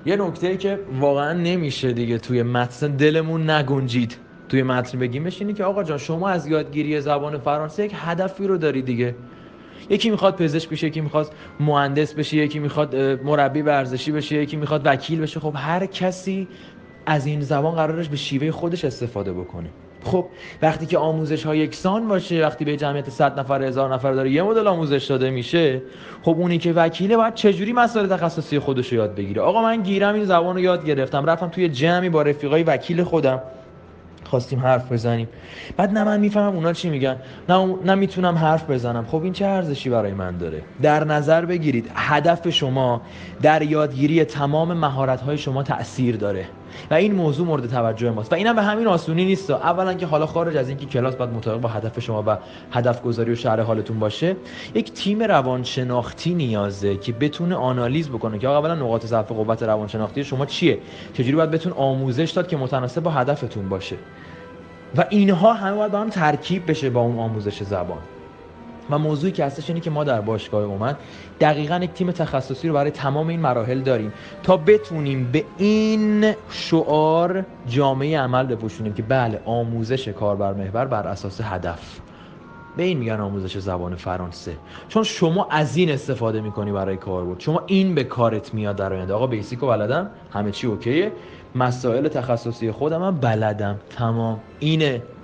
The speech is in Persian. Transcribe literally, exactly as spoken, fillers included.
یه نکته‌ای که واقعا نمیشه دیگه توی متن دلمون نگنجید توی متن بگیمش اینه که آقا جان شما از یادگیری زبان فرانسه یک هدفی رو داری دیگه. یکی میخواد پزشک بشه، یکی میخواد مهندس بشه، یکی میخواد مربی ورزشی بشه، یکی میخواد وکیل بشه. خب هر کسی از این زبان قرارش به شیوه خودش استفاده بکنه. خب وقتی که آموزش ها یکسان باشه، وقتی به جمعیت صد نفر هزار نفر داره یه مدل آموزش داده میشه، خب اونی که وکیله باید چجوری مسائل تخصصی خودش رو یاد بگیره. آقا من گیرم این زبان رو یاد گرفتم، رفتم توی جمعی با رفیقای وکیل خودم خواستیم حرف بزنیم، بعد نه من میفهمم اونا چی میگن، نه نه میتونم حرف بزنم. خب این چه ارزشی برای من داره؟ در نظر بگیرید هدف شما در یادگیری تمام مهارت‌های شما تأثیر داره و این موضوع مورد توجه ماست و اینم به همین آسونی نیست. اولا که حالا خارج از اینکه کلاس باید مطابق با هدف شما و هدف گذاری و شرح حالتون باشه، یک تیم روانشناختی نیازه که بتونه آنالیز بکنه که آقا اولا نقاط ضعف و قوت روانشناختی شما چیه، چجوری باید بتون آموزش داد که متناسب با هدفتون باشه و اینها همه باید با هم ترکیب بشه با اون آموزش زبان. و موضوعی که هستش اینه که ما در باشگاه اومد دقیقاً یک تیم تخصصی رو برای تمام این مراحل داریم تا بتونیم به این شعار جامعه عمل بپوشونیم که بله آموزش کاربر محور بر اساس هدف. به این میگن آموزش زبان فرانسه، چون شما از این استفاده میکنی برای کاربرد، شما این به کارت میاد در آینده. آقا بیسیکو بلدم، همه چی اوکیه، مسائل تخصصی خودم هم بلدم، تمام، اینه